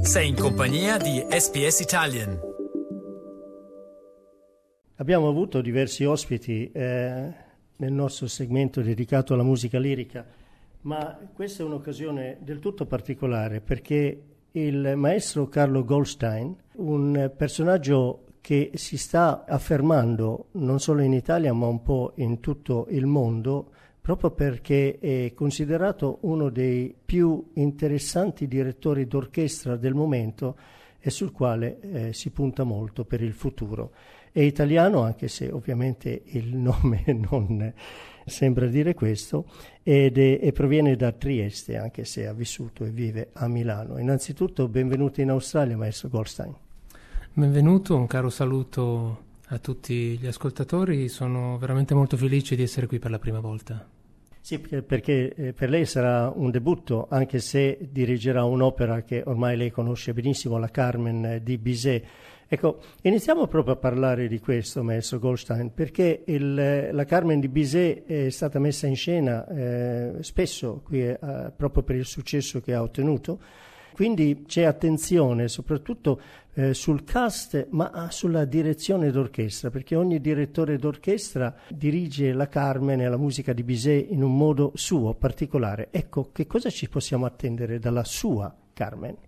Sei in compagnia di SPS Italian. Abbiamo avuto diversi ospiti nel nostro segmento dedicato alla musica lirica, ma questa è un'occasione del tutto particolare perché il maestro Carlo Goldstein, un personaggio che si sta affermando non solo in Italia ma un po' in tutto il mondo, proprio perché è considerato uno dei più interessanti direttori d'orchestra del momento e sul quale si punta molto per il futuro. È italiano, anche se ovviamente il nome non sembra dire questo, e proviene da Trieste, anche se ha vissuto e vive a Milano. Innanzitutto benvenuto in Australia, maestro Goldstein. Benvenuto, un caro saluto a tutti gli ascoltatori, sono veramente molto felice di essere qui per la prima volta. Sì, perché per lei sarà un debutto, anche se dirigerà un'opera che ormai lei conosce benissimo, la Carmen di Bizet. Ecco, iniziamo proprio a parlare di questo, maestro Goldstein, perché la Carmen di Bizet è stata messa in scena spesso qui proprio per il successo che ha ottenuto. Quindi c'è attenzione soprattutto sul cast, ma sulla direzione d'orchestra, perché ogni direttore d'orchestra dirige la Carmen e la musica di Bizet in un modo suo, particolare. Ecco, che cosa ci possiamo attendere dalla sua Carmen?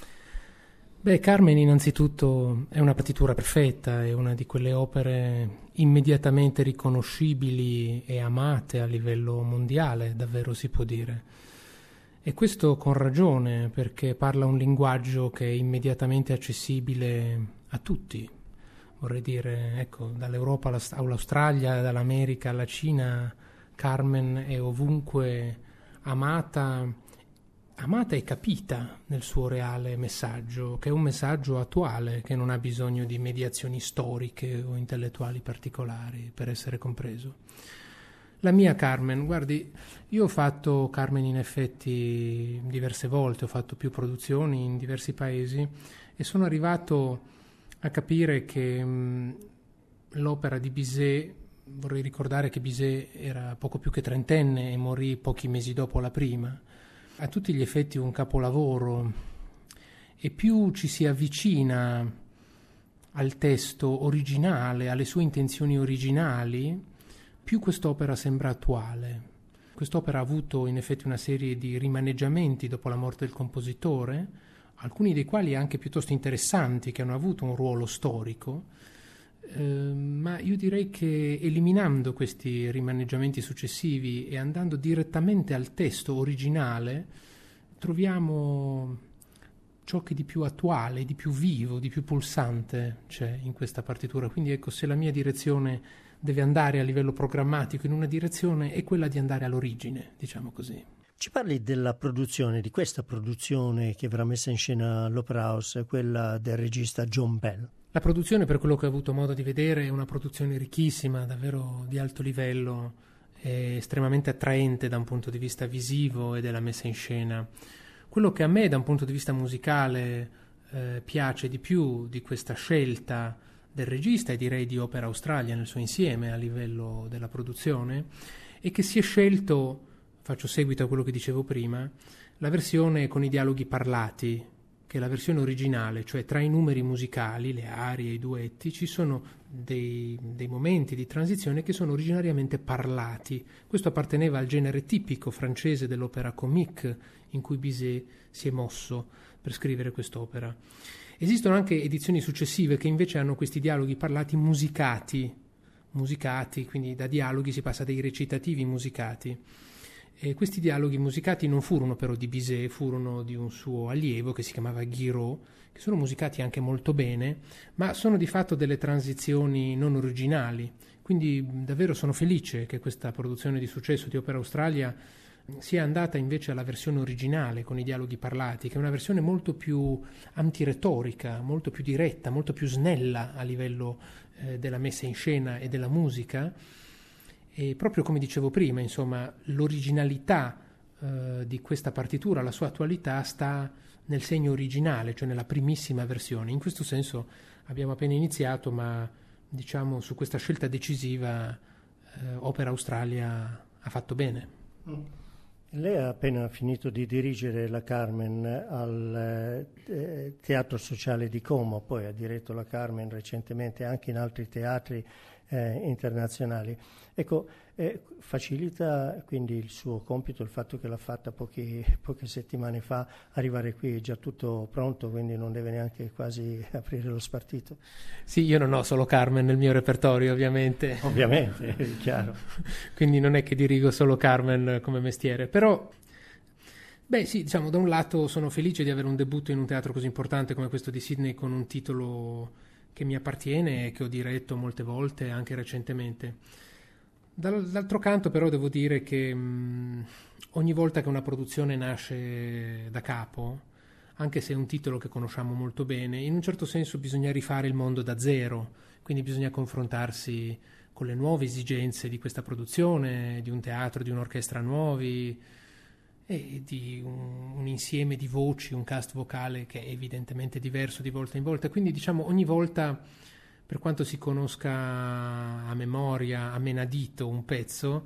Beh, Carmen innanzitutto è una partitura perfetta, è una di quelle opere immediatamente riconoscibili e amate a livello mondiale, davvero si può dire. E questo con ragione, perché parla un linguaggio che è immediatamente accessibile a tutti. Vorrei dire, ecco, dall'Europa all'Australia, dall'America alla Cina, Carmen è ovunque amata e capita nel suo reale messaggio, che è un messaggio attuale, che non ha bisogno di mediazioni storiche o intellettuali particolari per essere compreso. La mia Carmen, guardi, io ho fatto Carmen in effetti diverse volte, ho fatto più produzioni in diversi paesi e sono arrivato a capire che l'opera di Bizet, vorrei ricordare che Bizet era poco più che trentenne e morì pochi mesi dopo la prima, a tutti gli effetti un capolavoro, e più ci si avvicina al testo originale, alle sue intenzioni originali, più quest'opera sembra attuale. Quest'opera ha avuto in effetti una serie di rimaneggiamenti dopo la morte del compositore, alcuni dei quali anche piuttosto interessanti, che hanno avuto un ruolo storico, ma io direi che eliminando questi rimaneggiamenti successivi e andando direttamente al testo originale, troviamo ciò che di più attuale, di più vivo, di più pulsante c'è in questa partitura. Quindi ecco, se la mia direzione deve andare a livello programmatico in una direzione, è quella di andare all'origine, diciamo così. Ci parli della produzione, di questa produzione che verrà messa in scena all'Opera House, quella del regista John Bell. La produzione, per quello che ho avuto modo di vedere, è una produzione ricchissima, davvero di alto livello, è estremamente attraente da un punto di vista visivo e della messa in scena. Quello che a me da un punto di vista musicale piace di più di questa scelta del regista e direi di Opera Australia nel suo insieme a livello della produzione, e che si è scelto, faccio seguito a quello che dicevo prima, la versione con i dialoghi parlati, che è la versione originale, cioè tra i numeri musicali, le arie, i duetti, ci sono dei momenti di transizione che sono originariamente parlati. Questo apparteneva al genere tipico francese dell'opera comique in cui Bizet si è mosso per scrivere quest'opera. Esistono anche edizioni successive che invece hanno questi dialoghi parlati musicati, quindi da dialoghi si passa a dei recitativi musicati. E questi dialoghi musicati non furono però di Bizet, furono di un suo allievo che si chiamava Guiraud, che sono musicati anche molto bene, ma sono di fatto delle transizioni non originali. Quindi davvero sono felice che questa produzione di successo di Opera Australia sia andata invece alla versione originale con i dialoghi parlati, che è una versione molto più antiretorica, molto più diretta, molto più snella a livello della messa in scena e della musica. E proprio come dicevo prima, insomma, l'originalità di questa partitura, la sua attualità sta nel segno originale, cioè nella primissima versione. In questo senso abbiamo appena iniziato, ma diciamo su questa scelta decisiva Opera Australia ha fatto bene. Lei ha appena finito di dirigere la Carmen al Teatro Sociale di Como, poi ha diretto la Carmen recentemente anche in altri teatri internazionali. Ecco, facilita quindi il suo compito il fatto che l'ha fatta poche settimane fa, arrivare qui è già tutto pronto, quindi non deve neanche quasi aprire lo spartito. Sì, io non ho solo Carmen nel mio repertorio, ovviamente. Ovviamente, è chiaro. Quindi non è che dirigo solo Carmen come mestiere, però beh sì, diciamo, da un lato sono felice di avere un debutto in un teatro così importante come questo di Sydney, con un titolo che mi appartiene e che ho diretto molte volte, anche recentemente. D'altro canto però devo dire che ogni volta che una produzione nasce da capo, anche se è un titolo che conosciamo molto bene, in un certo senso bisogna rifare il mondo da zero, quindi bisogna confrontarsi con le nuove esigenze di questa produzione, di un teatro, di un'orchestra nuovi e di un insieme di voci, un cast vocale che è evidentemente diverso di volta in volta. Quindi diciamo ogni volta, per quanto si conosca a memoria, a menadito un pezzo,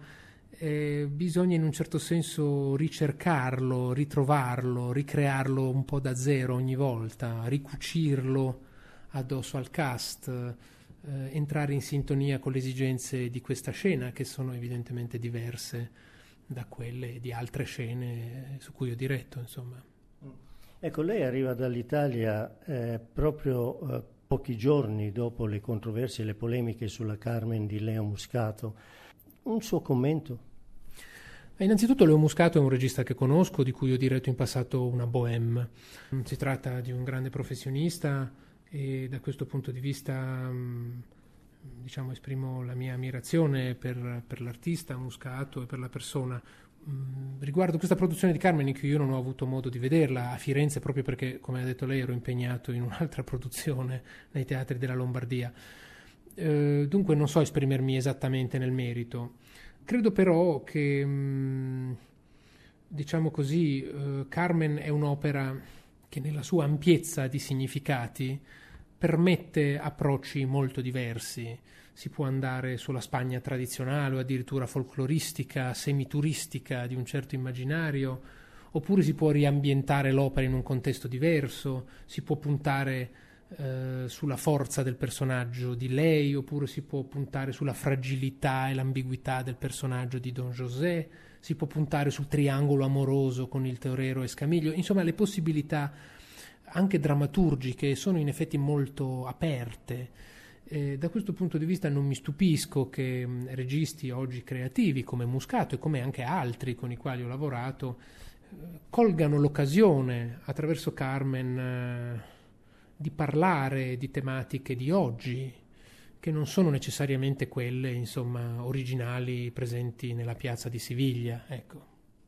bisogna in un certo senso ricercarlo, ritrovarlo, ricrearlo un po' da zero ogni volta, ricucirlo addosso al cast, entrare in sintonia con le esigenze di questa scena, che sono evidentemente diverse da quelle di altre scene su cui ho diretto, insomma. Ecco, lei arriva dall'Italia proprio pochi giorni dopo le controversie e le polemiche sulla Carmen di Leo Muscato. Un suo commento? Innanzitutto Leo Muscato è un regista che conosco, di cui ho diretto in passato una Bohème. Si tratta di un grande professionista e da questo punto di vista diciamo esprimo la mia ammirazione per l'artista Muscato e per la persona. Riguardo questa produzione di Carmen, in cui io non ho avuto modo di vederla a Firenze proprio perché, come ha detto lei, ero impegnato in un'altra produzione nei teatri della Lombardia, dunque non so esprimermi esattamente nel merito. Credo però che diciamo così Carmen è un'opera che nella sua ampiezza di significati permette approcci molto diversi. Si può andare sulla Spagna tradizionale o addirittura folcloristica, semituristica di un certo immaginario, oppure si può riambientare l'opera in un contesto diverso, si può puntare sulla forza del personaggio di lei, oppure si può puntare sulla fragilità e l'ambiguità del personaggio di Don José, si può puntare sul triangolo amoroso con il Teorero e Scamiglio. Insomma, le possibilità anche drammaturgiche sono in effetti molto aperte. Da questo punto di vista non mi stupisco che registi oggi creativi come Muscato e come anche altri con i quali ho lavorato colgano l'occasione attraverso Carmen di parlare di tematiche di oggi che non sono necessariamente quelle, insomma, originali presenti nella piazza di Siviglia, ecco.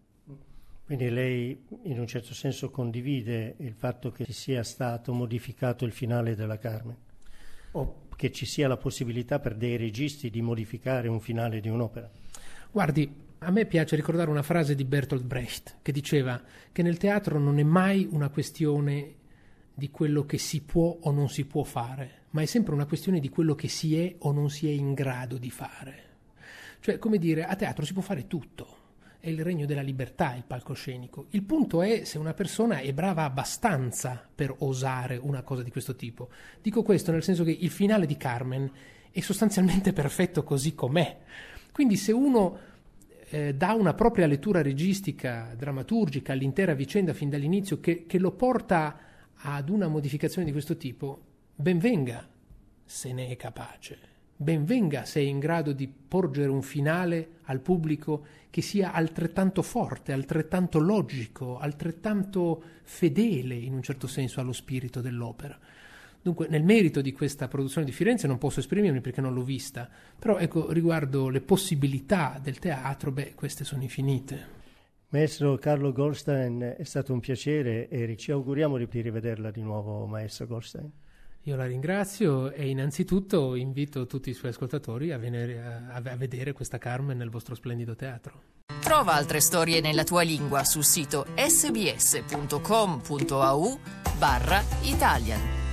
Quindi lei in un certo senso condivide il fatto che sia stato modificato il finale della Carmen, o che ci sia la possibilità per dei registi di modificare un finale di un'opera? Guardi, a me piace ricordare una frase di Bertolt Brecht che diceva che nel teatro non è mai una questione di quello che si può o non si può fare, ma è sempre una questione di quello che si è o non si è in grado di fare. Cioè, come dire, a teatro si può fare tutto. È il regno della libertà, il palcoscenico. Il punto è se una persona è brava abbastanza per osare una cosa di questo tipo. Dico questo nel senso che il finale di Carmen è sostanzialmente perfetto così com'è. Quindi se uno dà una propria lettura registica, drammaturgica all'intera vicenda fin dall'inizio che lo porta ad una modificazione di questo tipo, ben venga se ne è capace. Ben venga se è in grado di porgere un finale al pubblico che sia altrettanto forte, altrettanto logico, altrettanto fedele in un certo senso allo spirito dell'opera. Dunque, nel merito di questa produzione di Firenze non posso esprimermi perché non l'ho vista, però ecco, riguardo le possibilità del teatro, queste sono infinite. Maestro Carlo Goldstein, è stato un piacere e ci auguriamo di rivederla di nuovo, maestro Goldstein. Io la ringrazio e innanzitutto invito tutti i suoi ascoltatori a venire a vedere questa Carmen nel vostro splendido teatro. Trova altre storie nella tua lingua sul sito sbs.com.au/Italian.